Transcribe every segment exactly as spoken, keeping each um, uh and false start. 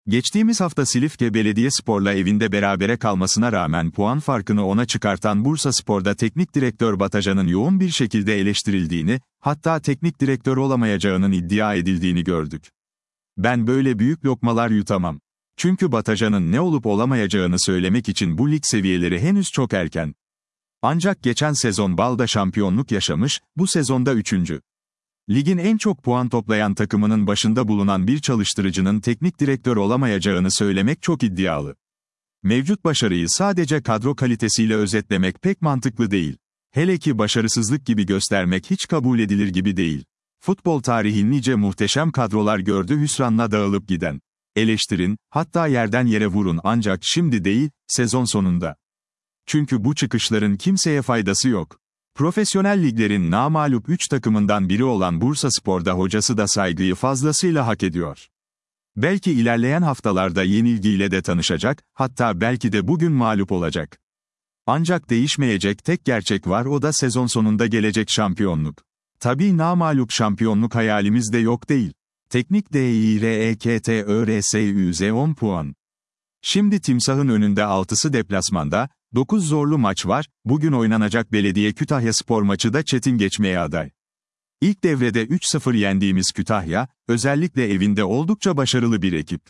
Geçtiğimiz hafta Silifke Belediyespor'la evinde berabere kalmasına rağmen puan farkını ona çıkartan Bursaspor'da teknik direktör Batacan'ın yoğun bir şekilde eleştirildiğini, hatta teknik direktör olamayacağının iddia edildiğini gördük. Ben böyle büyük lokmalar yutamam. Çünkü Batacan'ın ne olup olamayacağını söylemek için bu lig seviyeleri henüz çok erken. Ancak geçen sezon Bal'da şampiyonluk yaşamış, bu sezonda üçüncü. Ligin en çok puan toplayan takımının başında bulunan bir çalıştırıcının teknik direktör olamayacağını söylemek çok iddialı. Mevcut başarıyı sadece kadro kalitesiyle özetlemek pek mantıklı değil. Hele ki başarısızlık gibi göstermek hiç kabul edilir gibi değil. Futbol tarihi nice muhteşem kadrolar gördü hüsranla dağılıp giden. Eleştirin, hatta yerden yere vurun ancak şimdi değil, sezon sonunda. Çünkü bu çıkışların kimseye faydası yok. Profesyonel liglerin namağlup üç takımından biri olan Bursaspor'da hocası da saygıyı fazlasıyla hak ediyor. Belki ilerleyen haftalarda yenilgiyle de tanışacak, hatta belki de bugün mağlup olacak. Ancak değişmeyecek tek gerçek var, o da sezon sonunda gelecek şampiyonluk. Tabii namağlup şampiyonluk hayalimiz de yok değil. Teknik D I R E K T Ö R S Ü Z on puan. Şimdi timsahın önünde altısı deplasmanda, dokuz zorlu maç var, bugün oynanacak Belediye Kütahyaspor maçı da çetin geçmeye aday. İlk devrede üç sıfır yendiğimiz Kütahya, özellikle evinde oldukça başarılı bir ekip.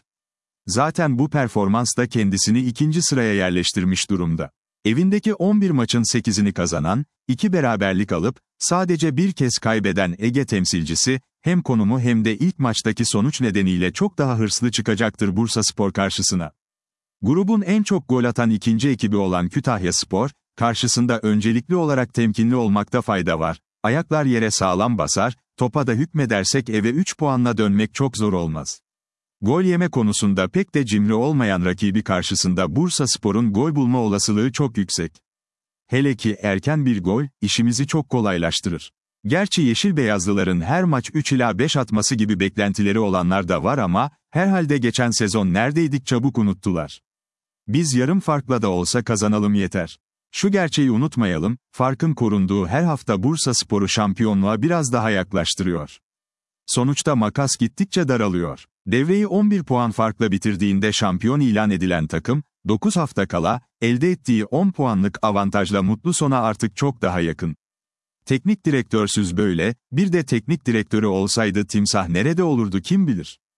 Zaten bu performansla kendisini ikinci sıraya yerleştirmiş durumda. Evindeki on bir maçın sekizini kazanan, iki beraberlik alıp, sadece bir kez kaybeden Ege temsilcisi, hem konumu hem de ilk maçtaki sonuç nedeniyle çok daha hırslı çıkacaktır Bursaspor karşısına. Grubun en çok gol atan ikinci ekibi olan Kütahyaspor, karşısında öncelikli olarak temkinli olmakta fayda var. Ayaklar yere sağlam basar, topa da hükmedersek eve üç puanla dönmek çok zor olmaz. Gol yeme konusunda pek de cimri olmayan rakibi karşısında Bursaspor'un gol bulma olasılığı çok yüksek. Hele ki erken bir gol, işimizi çok kolaylaştırır. Gerçi Yeşilbeyazlıların her maç üç ila beş atması gibi beklentileri olanlar da var ama, herhalde geçen sezon neredeydik çabuk unuttular. Biz yarım farkla da olsa kazanalım yeter. Şu gerçeği unutmayalım, farkın korunduğu her hafta Bursaspor'u şampiyonluğa biraz daha yaklaştırıyor. Sonuçta makas gittikçe daralıyor. Devreyi on bir puan farkla bitirdiğinde şampiyon ilan edilen takım, dokuz hafta kala, elde ettiği on puanlık avantajla mutlu sona artık çok daha yakın. Teknik direktörsüz böyle, bir de teknik direktörü olsaydı timsah nerede olurdu kim bilir?